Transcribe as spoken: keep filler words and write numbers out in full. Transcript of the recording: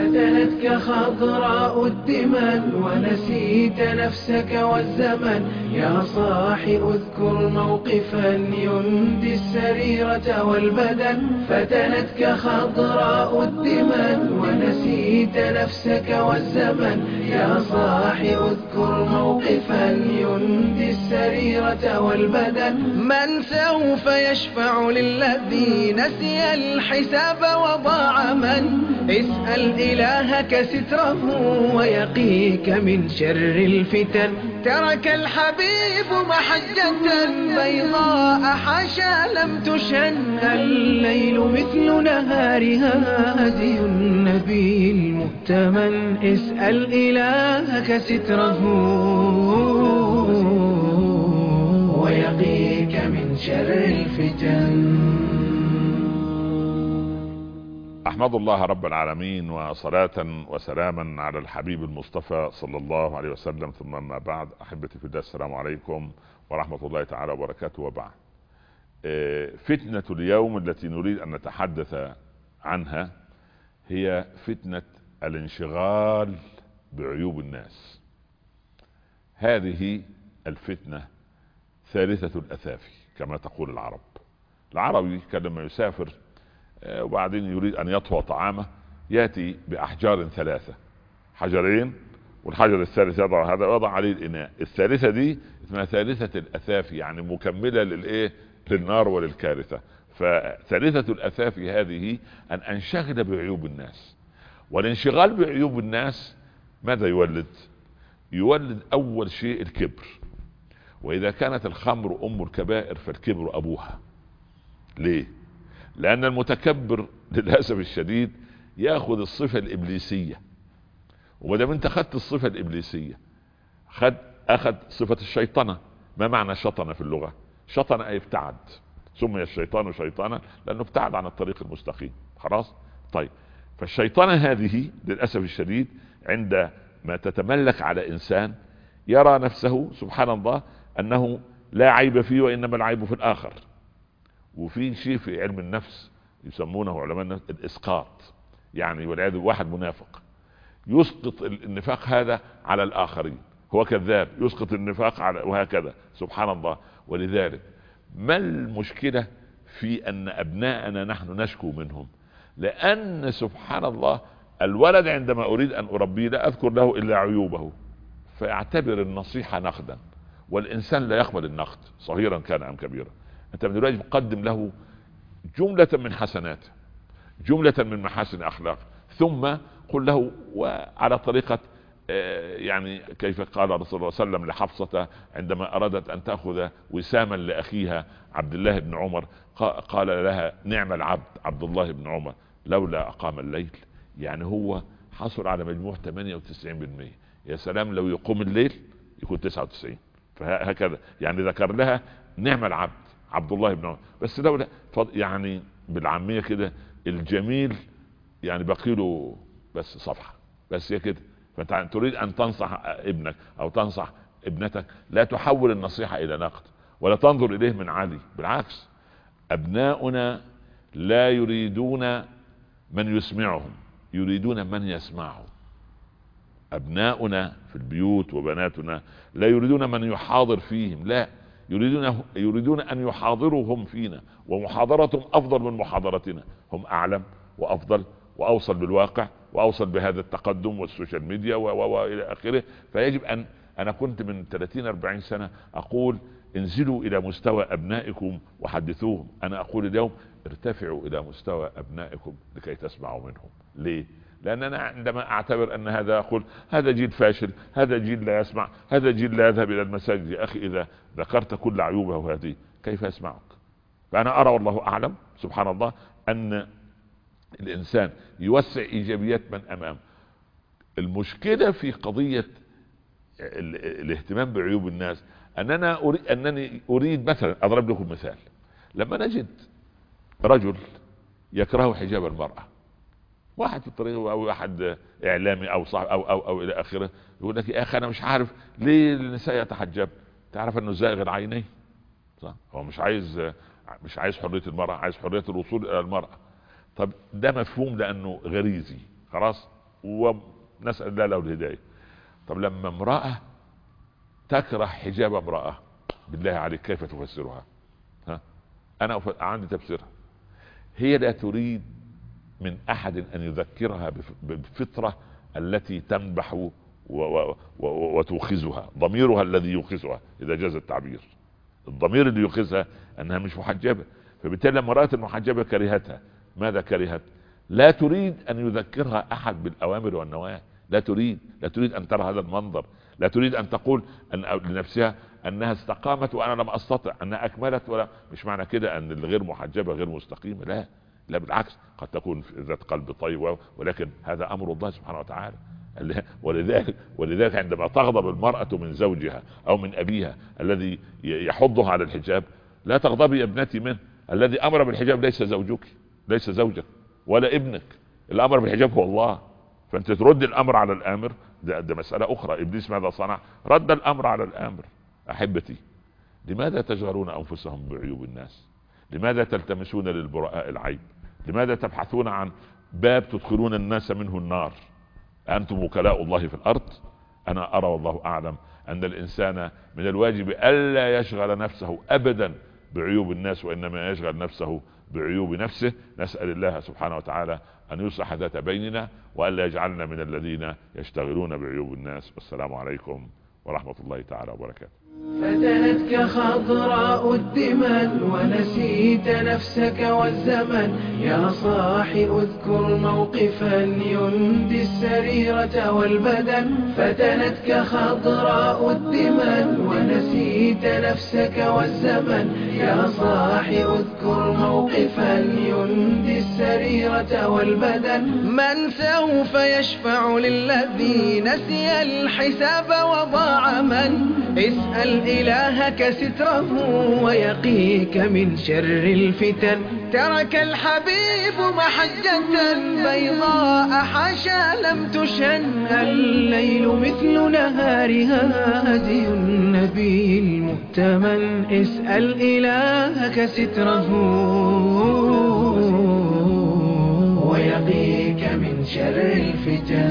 فتنتك خضراء الدمن ونسيت نفسك والزمن. يا صاح اذكر موقفا يندي السريرة والبدن. فتنتك خضراء الدمن ونسيت نفسك والزمن. يا صاح اذكر موقفا يندي السريرة والبدن. من سوف يشفع للذي نسي الحساب وضاع؟ من اسأل إلهك ستره ويقيك من شر الفتن. ترك الحبيب محجة بيضاء حاشا لم تشن. الليل مثل نهارها هدي النبي المؤتمن. اسأل إلهك ستره ويقيك من شر الفتن. أحمد الله رب العالمين وصلاة وسلاما على الحبيب المصطفى صلى الله عليه وسلم، ثم ما بعد. أحبتي في الله، السلام عليكم ورحمة الله تعالى وبركاته. وبعد، فتنة اليوم التي نريد أن نتحدث عنها هي فتنة الانشغال بعيوب الناس. هذه الفتنة ثالثة الأثافي كما تقول العرب. العربي كان لما يسافر وبعدين يريد ان يطهو طعامه ياتي باحجار ثلاثه، حجرين والحجر الثالث يضع هذا ويضع عليه الاناء. الثالثه دي اسمها ثالثه الاثافي، يعني مكمله للايه؟ للنار وللكارثه. فثالثه الاثافي هذه ان انشغل بعيوب الناس. والانشغال بعيوب الناس ماذا يولد؟ يولد اول شيء الكبر. واذا كانت الخمر ام الكبائر فالكبر ابوها. ليه؟ لأن المتكبر للأسف الشديد يأخذ الصفة الإبليسية، ومادام أنت أخذت الصفة الإبليسية خد أخذ صفة الشيطنة. ما معنى شطنة في اللغة؟ شطن أي ابتعد، سمي الشيطان شيطانا لأنه ابتعد عن الطريق المستقيم. خلاص؟ طيب، فالشيطنة هذه للأسف الشديد عندما تتملك على إنسان يرى نفسه سبحان الله أنه لا عيب فيه وإنما العيب في الآخر. وفي شيء في علم النفس يسمونه علماء النفس الاسقاط، يعني والعياذ واحد منافق يسقط النفاق هذا على الاخرين، هو كذاب يسقط النفاق على، وهكذا سبحان الله. ولذلك ما المشكلة في ان ابناءنا نحن نشكو منهم؟ لان سبحان الله الولد عندما اريد ان اربيه لا اذكر له الا عيوبه، فاعتبر النصيحة نقدا. والانسان لا يقبل النقد صغيرا كان ام كبيرا. انت من دلوقتي تقدم له جملة من حسناته، جملة من محاسن اخلاق، ثم قل له وعلى طريقة يعني كيف قال رسول الله صلى الله عليه وسلم لحفصة عندما ارادت ان تأخذ وساما لاخيها عبد الله بن عمر، قال لها نعم العبد عبد الله بن عمر لولا اقام الليل. يعني هو حصل على مجموع ثمانية وتسعين بالمئة، يا سلام لو يقوم الليل يكون تسعة وتسعين. فهكذا يعني ذكر لها نعم العبد عبد الله بن عمر. بس لولا يعني بالعامية كده الجميل يعني بقيله بس صفحة بس هي كده. فانت تريد ان تنصح ابنك او تنصح ابنتك، لا تحول النصيحة الى نقد ولا تنظر اليه من عالي. بالعكس، ابناؤنا لا يريدون من يسمعهم، يريدون من يسمعهم. ابناؤنا في البيوت وبناتنا لا يريدون من يحاضر فيهم، لا يريدون يريدون ان يحاضروهم فينا، ومحاضرتهم افضل من محاضرتنا. هم اعلم وافضل واوصل بالواقع واوصل بهذا التقدم والسوشيال ميديا والى اخره. فيجب ان انا كنت من ثلاثين أربعين سنة اقول انزلوا الى مستوى ابنائكم وحدثوهم. انا اقول اليوم ارتفعوا الى مستوى ابنائكم لكي تسمعوا منهم. ليه؟ لان انا عندما اعتبر ان هذا اقول هذا جيل فاشل، هذا جيل لا يسمع، هذا جيل لا يذهب الى المساجد. يا اخي اذا ذكرت كل عيوبه هذه كيف يسمعك؟ فانا ارى والله اعلم سبحان الله ان الانسان يوسع ايجابيات من امامه. المشكلة في قضية الاهتمام بعيوب الناس اننا اريد انني اريد مثلا اضرب لكم مثال. لما نجد رجل يكره حجاب المرأة، واحد في الطريق او واحد اعلامي او صاحب او او او الى اخره، يقول لك يا اخي انا مش عارف ليه النساء يتحجب. تعرف انه زائغ العينين، صح؟ هو مش عايز مش عايز حرية المرأة، عايز حرية الوصول الى المرأة. طب ده مفهوم لانه غريزي خلاص. ونسأل الله له الهداية. طب لما امرأة تكره حجاب امرأة، بالله عليك كيف تفسرها؟ ها؟ انا عندي تفسيرها. هي لا تريد من احد ان يذكرها بالفطرة التي تنبح و... و... و... وتوخزها، ضميرها الذي يوخزها اذا جاز التعبير. الضمير اللي يوخزها انها مش محجبة، فبالتالي لما رأت المحجبة كرهتها. ماذا كرهت؟ لا تريد ان يذكرها احد بالاوامر والنواهي، لا تريد لا تريد ان ترى هذا المنظر، لا تريد ان تقول أن لنفسها انها استقامت وانا لم استطع، انها اكملت. ولا مش معنى كده ان الغير محجبة غير مستقيمة، لا لا بالعكس، قد تكون ذات قلب طيب، ولكن هذا امر الله سبحانه وتعالى. ولذلك ولذلك عندما تغضب المرأة من زوجها او من ابيها الذي يحضها على الحجاب، لا تغضبي يا ابنتي منه. الذي امر بالحجاب ليس زوجك، ليس زوجك ولا ابنك، الامر بالحجاب هو الله. فانت ترد الامر على الامر، ده, ده مسألة اخرى. ابليس ماذا صنع؟ رد الامر على الامر. احبتي، لماذا تجهرون انفسهم بعيوب الناس؟ لماذا تلتمسون للبراء العيب؟ لماذا تبحثون عن باب تدخلون الناس منه النار؟ انتم وكلاء الله في الارض. انا ارى والله اعلم ان الانسان من الواجب الا يشغل نفسه ابدا بعيوب الناس، وانما يشغل نفسه بعيوب نفسه. نسأل الله سبحانه وتعالى ان يصلح ذات بيننا، والا يجعلنا من الذين يشتغلون بعيوب الناس. والسلام عليكم ورحمة الله تعالى وبركاته. فتنتك خضراء الدمن ونسيت نفسك والزمن. يا صاح اذكر موقفا يندي السريرة والبدن. فتنتك خضراء الدمن ونسيت نفسك والزمن. يا صاح اذكر موقفا يندي السريرة والبدن. من سوف يشفع للذي نسي الحساب وضاع؟ من اسأل إلهك ستره ويقيك من شر الفتن. ترك الحبيب محجة بيضاء حاشا لم تشن. الليل مثل نهارها هدي النبي المؤتمن. اسأل إلهك ستره ويقيك من شر الفتن.